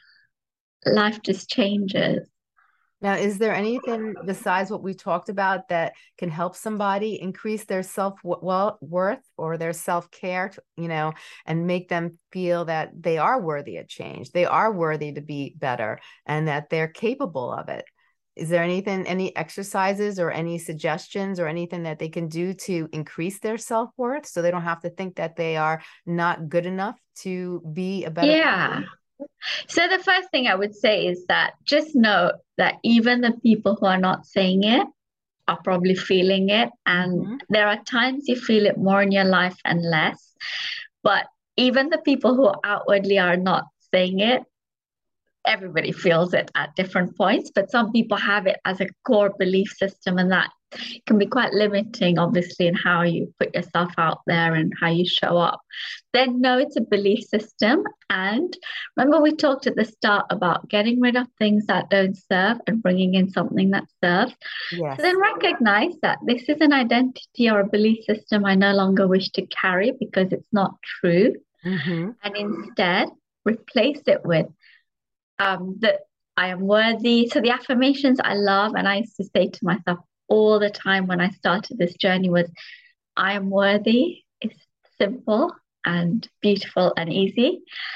S3: life just changes.
S2: Now, is there anything besides what we talked about that can help somebody increase their self-worth or their self-care, and make them feel that they are worthy of change, they are worthy to be better, and that they're capable of it? Is there any exercises or any suggestions or anything that they can do to increase their self-worth so they don't have to think that they are not good enough to be a better person?
S3: So the first thing I would say is that just know that even the people who are not saying it are probably feeling it. And there are times you feel it more in your life and less. But even the people who outwardly are not saying it, everybody feels it at different points. But some people have it as a core belief system, and that can be quite limiting, obviously, in how you put yourself out there and how you show up. Then know it's a belief system. And remember, we talked at the start about getting rid of things that don't serve and bringing in something that serves.
S2: Yes.
S3: So then recognize that this is an identity or a belief system I no longer wish to carry because it's not true. And instead replace it with that I am worthy. So the affirmations I love, and I used to say to myself all the time when I started this journey, was I am worthy. It's simple and beautiful and easy.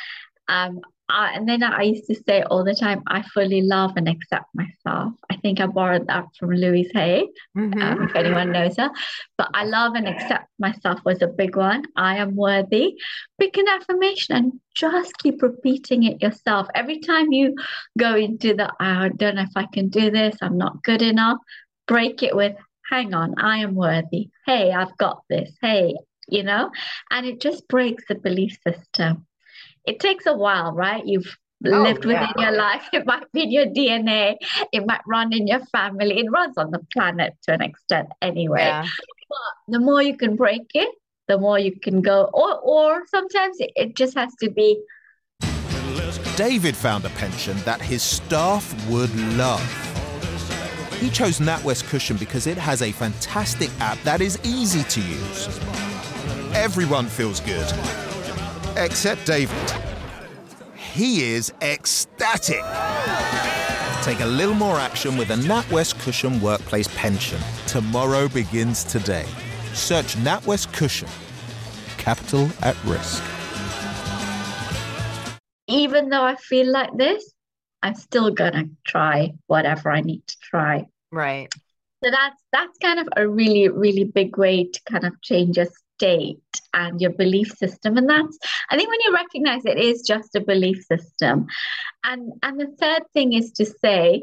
S3: And then I used to say all the time, I fully love and accept myself. I think I borrowed that from Louise Hay, if anyone knows her. But I love and accept myself was a big one. I am worthy. Pick an affirmation and just keep repeating it yourself. Every time you go into I don't know if I can do this, I'm not good enough, break it with, hang on, I am worthy. Hey, I've got this. Hey, and it just breaks the belief system. It takes a while, right? You've
S2: Oh,
S3: lived
S2: yeah.
S3: within your life. It might be in your DNA. It might run in your family. It runs on the planet to an extent anyway.
S2: Yeah.
S3: But the more you can break it, the more you can go. Or sometimes it just has to be.
S1: David found a pension that his staff would love. He chose NatWest Cushion because it has a fantastic app that is easy to use. Everyone feels good, except David. He is ecstatic. Take a little more action with a NatWest Cushion Workplace Pension. Tomorrow begins today. Search NatWest Cushion. Capital at risk.
S3: Even though I feel like this, I'm still gonna try whatever I need to try.
S2: Right.
S3: So that's kind of a really, really big way to kind of change your state and your belief system. And that's, I think when you recognize it is just a belief system. And the third thing is to say,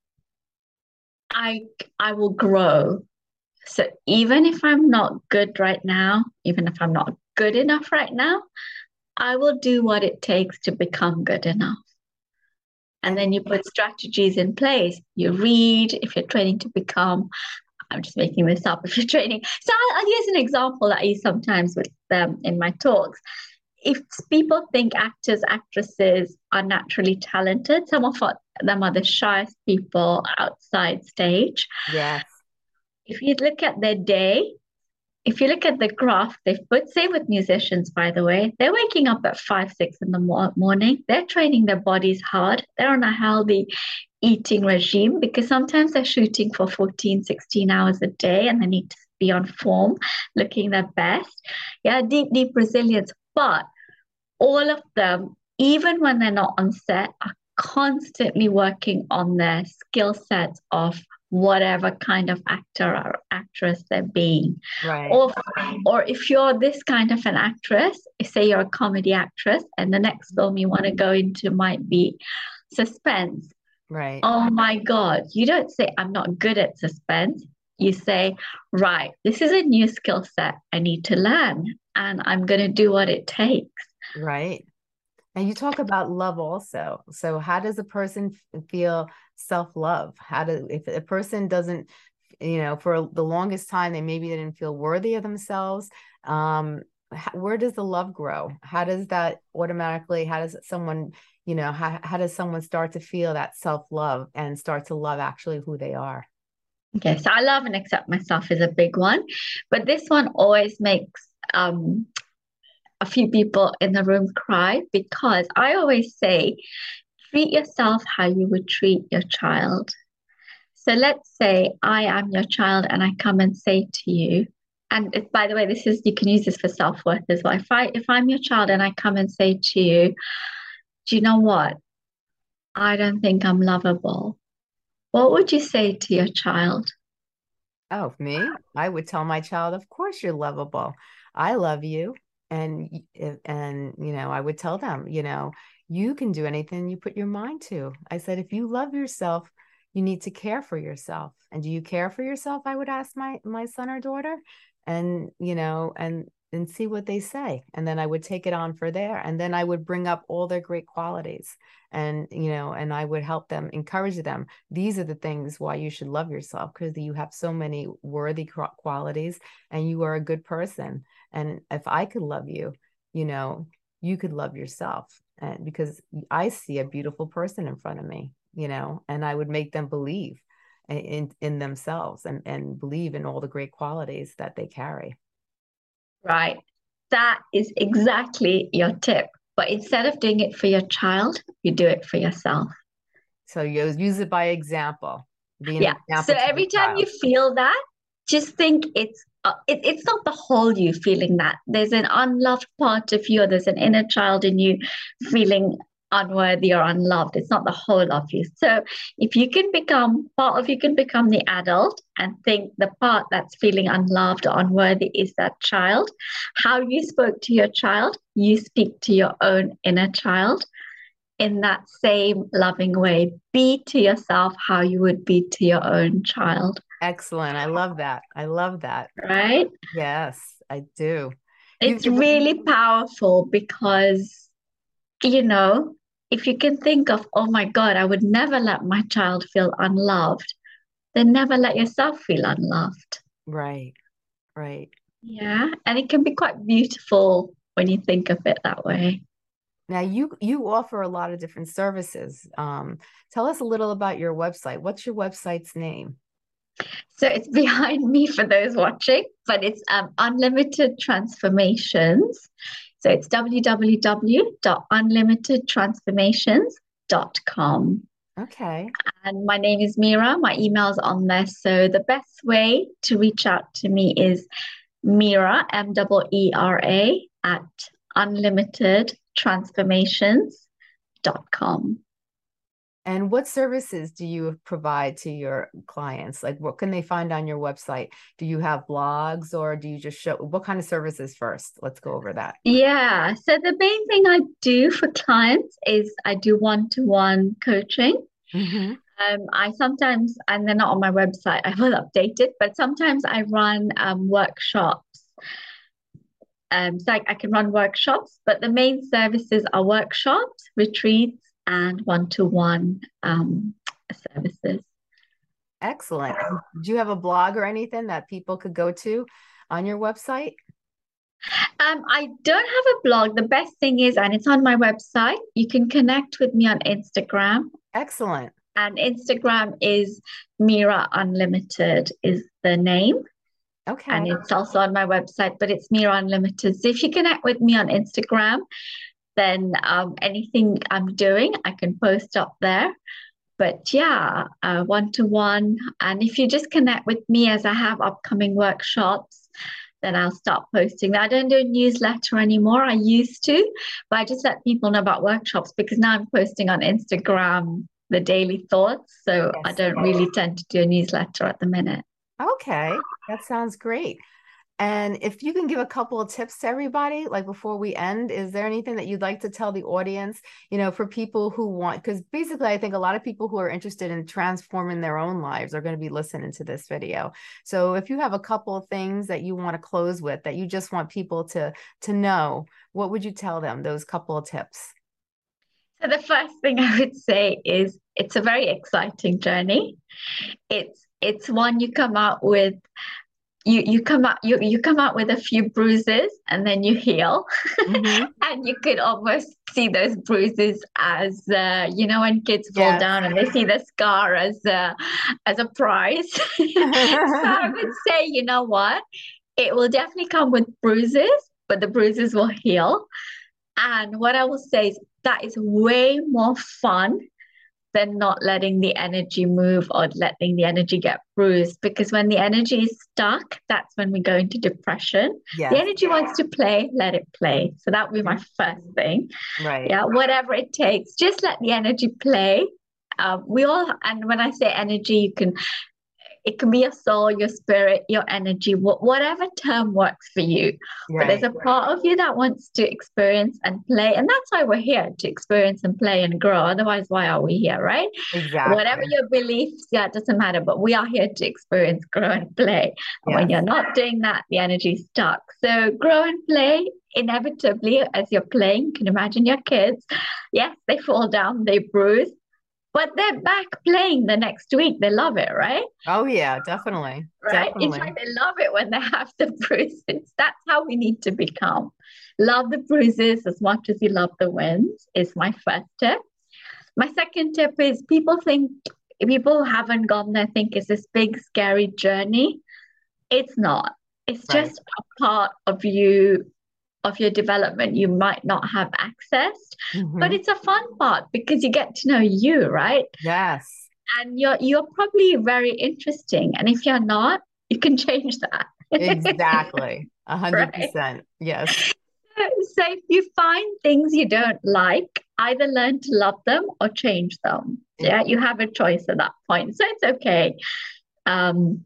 S3: I will grow. So even if I'm not good right now, even if I'm not good enough right now, I will do what it takes to become good enough. And then you put strategies in place. You read if you're training to become. I'm just making this up if you're training. So I'll use an example that I use sometimes with them in my talks. If people think actors, actresses are naturally talented, some of them are the shyest people outside stage.
S2: Yes.
S3: If you look at their day, if you look at the graph they've put, same with musicians, by the way, they're waking up at 5, 6 in the morning. They're training their bodies hard. They're on a healthy eating regime because sometimes they're shooting for 14, 16 hours a day and they need to be on form, looking their best. Yeah, deep, deep resilience. But all of them, even when they're not on set, are constantly working on their skill sets of whatever kind of actor or actress they're being.
S2: Right.
S3: Or if you're this kind of an actress, say you're a comedy actress and the next film you want to go into might be suspense.
S2: Right.
S3: Oh my God. You don't say, I'm not good at suspense. You say, right, this is a new skill set I need to learn and I'm going to do what it takes.
S2: Right. And you talk about love also. So how does a person feel self-love? If a person doesn't, for the longest time, they didn't feel worthy of themselves. Where does the love grow? How does that automatically, how does someone start to feel that self-love and start to love actually who they are?
S3: Okay, so I love and accept myself is a big one, but this one always makes a few people in the room cry because I always say, treat yourself how you would treat your child. So let's say I am your child and I come and say to you, and by the way, you can use this for self-worth as well. If I'm your child and I come and say to you, do you know what? I don't think I'm lovable. What would you say to your child?
S2: Oh, me? I would tell my child, of course you're lovable. I love you. And I would tell them, you can do anything you put your mind to. I said, if you love yourself, you need to care for yourself. And do you care for yourself? I would ask my son or daughter, and and see what they say. And then I would take it on for there. And then I would bring up all their great qualities and I would help them, encourage them. These are the things why you should love yourself, because you have so many worthy qualities and you are a good person. And if I could love you, you could love yourself. And because I see a beautiful person in front of me, and I would make them believe in themselves and believe in all the great qualities that they carry.
S3: Right. That is exactly your tip. But instead of doing it for your child, you do it for yourself.
S2: So you use it by example.
S3: So every time you feel that, just think it's not the whole you feeling that. There's an unloved part of you, or there's an inner child in you feeling unworthy or unloved. It's not the whole of you. So if you can become part of you can become the adult and think the part that's feeling unloved or unworthy is that child. How you spoke to your child, you speak to your own inner child in that same loving way. Be to yourself how you would be to your own child.
S2: Excellent. I love that. I love that.
S3: Right?
S2: Yes, I do.
S3: It's really powerful because if you can think of, oh my God, I would never let my child feel unloved, then never let yourself feel unloved.
S2: Right. Right.
S3: Yeah. And it can be quite beautiful when you think of it that way.
S2: Now you offer a lot of different services. Tell us a little about your website. What's your website's name?
S3: So it's behind me for those watching, but it's Unlimited Transformations. So it's www.unlimitedtransformations.com.
S2: Okay.
S3: And my name is Mira. My email's on there. So the best way to reach out to me is Mira, Mera, at unlimitedtransformations.com.
S2: And what services do you provide to your clients? Like, what can they find on your website? Do you have blogs, or do you just show what kind of services first? Let's go over that.
S3: Yeah. So the main thing I do for clients is I do one-to-one coaching.
S2: Mm-hmm.
S3: I sometimes, and they're not on my website, I will update it, but sometimes I run workshops. So I can run workshops, but the main services are workshops, retreats, and one-to-one services.
S2: Excellent. Do you have a blog or anything that people could go to on your website?
S3: I don't have a blog. The best thing is, and it's on my website, you can connect with me on Instagram.
S2: Excellent.
S3: And Instagram is Mira Unlimited is the name.
S2: Okay.
S3: And it's also on my website, but it's Mira Unlimited. So if you connect with me on Instagram, then anything I'm doing, I can post up there. But yeah, one-to-one. And if you just connect with me as I have upcoming workshops, then I'll start posting. I don't do a newsletter anymore. I used to, but I just let people know about workshops because now I'm posting on Instagram the daily thoughts. So
S2: Yes.
S3: I don't really tend to do a newsletter at the minute.
S2: Okay, that sounds great. And if you can give a couple of tips to everybody, like before we end, is there anything that you'd like to tell the audience, for people who want, because basically I think a lot of people who are interested in transforming their own lives are going to be listening to this video. So if you have a couple of things that you want to close with, that you just want people to know, what would you tell them, those couple of tips?
S3: So the first thing I would say is it's a very exciting journey. It's one you come out with you come out with a few bruises and then you heal.
S2: Mm-hmm.
S3: And you could almost see those bruises as when kids fall down and they see the scar as a prize. So I would say, you know what, it will definitely come with bruises, but the bruises will heal. And what I will say is that is way more fun than not letting the energy move or letting the energy get bruised. Because when the energy is stuck, that's when we go into depression.
S2: Yes.
S3: The energy wants to play, let it play. So that would be my first thing.
S2: Right.
S3: Yeah, whatever it takes, just let the energy play. And when I say energy, it can be your soul, your spirit, your energy, whatever term works for you. Right. But there's a part of you that wants to experience and play. And that's why we're here, to experience and play and grow. Otherwise, why are we here, right?
S2: Exactly.
S3: Whatever your beliefs, it doesn't matter. But we are here to experience, grow, and play. And when you're not doing that, the energy's stuck. So grow and play. Inevitably, as you're playing, you can imagine your kids. Yes, they fall down, they bruise. But they're back playing the next week. They love it, right?
S2: Oh, yeah, definitely.
S3: Right?
S2: Definitely.
S3: In fact, they love it when they have the bruises. That's how we need to become. Love the bruises as much as you love the wins is my first tip. My second tip is people who haven't gone there think it's this big, scary journey. It's not. It's just a part of you, of your development you might not have accessed, but it's a fun part because you get to know you, right?
S2: Yes.
S3: And you're probably very interesting. And if you're not, you can change that.
S2: Exactly. 100%. Right? Yes.
S3: So if you find things you don't like, either learn to love them or change them. Yeah, you have a choice at that point. So it's okay. And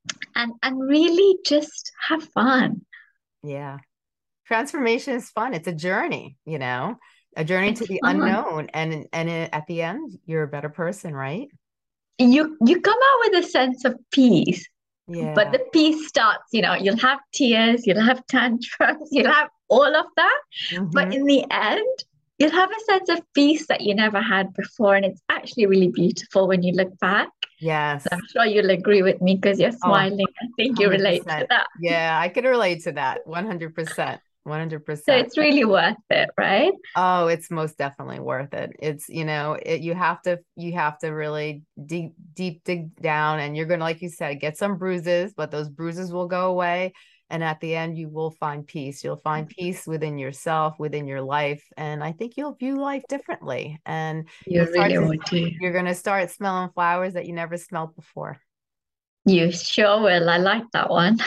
S3: really just have fun.
S2: Yeah. Transformation is fun. It's a journey, a journey to the unknown. And at the end, you're a better person, right?
S3: You come out with a sense of peace.
S2: Yeah.
S3: But the peace starts, you'll have tears, you'll have tantrums, you'll have all of that. But in the end, you'll have a sense of peace that you never had before. And it's actually really beautiful when you look back.
S2: Yes.
S3: So I'm sure you'll agree with me because you're
S2: Oh,
S3: smiling. I think you relate to
S2: 100%.
S3: that.
S2: Yeah, I could relate to that. 100%.
S3: So
S2: 100%.
S3: it's really worth it, right?
S2: Oh, it's most definitely worth it. It's, you have to really deep dig down, and you're going to, like you said, get some bruises, but those bruises will go away. And at the end, you will find peace. You'll find peace within yourself, within your life. And I think you'll view life differently. And
S3: You really would do.
S2: you're going to start smelling flowers that you never smelled before.
S3: You sure will. I like that one.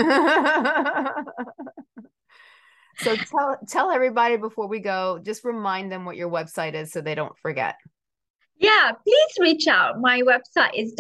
S2: So tell everybody before we go, just remind them what your website is so they don't forget.
S3: Yeah, please reach out. My website is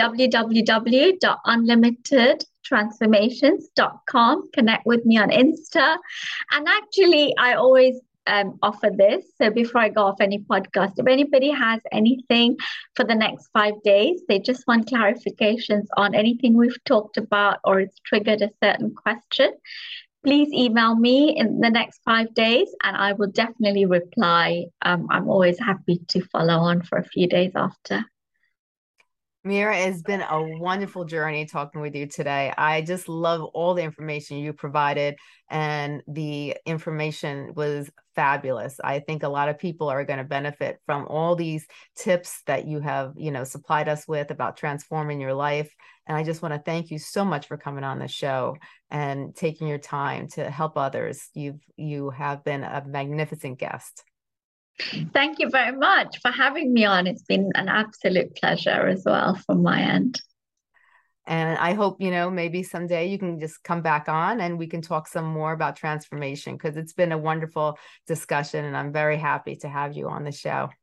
S3: www.unlimitedtransformations.com. Connect with me on Insta. And actually, I always offer this. So before I go off any podcast, if anybody has anything for the next 5 days, they just want clarifications on anything we've talked about, or it's triggered a certain question, please email me in the next 5 days and I will definitely reply. I'm always happy to follow on for a few days after.
S2: Mira, it's been a wonderful journey talking with you today. I just love all the information you provided, and the information was fabulous. I think a lot of people are going to benefit from all these tips that you have, supplied us with about transforming your life. And I just want to thank you so much for coming on the show and taking your time to help others. You have been a magnificent guest.
S3: Thank you very much for having me on. It's been an absolute pleasure as well from my end.
S2: And I hope, maybe someday you can just come back on and we can talk some more about transformation, because it's been a wonderful discussion and I'm very happy to have you on the show.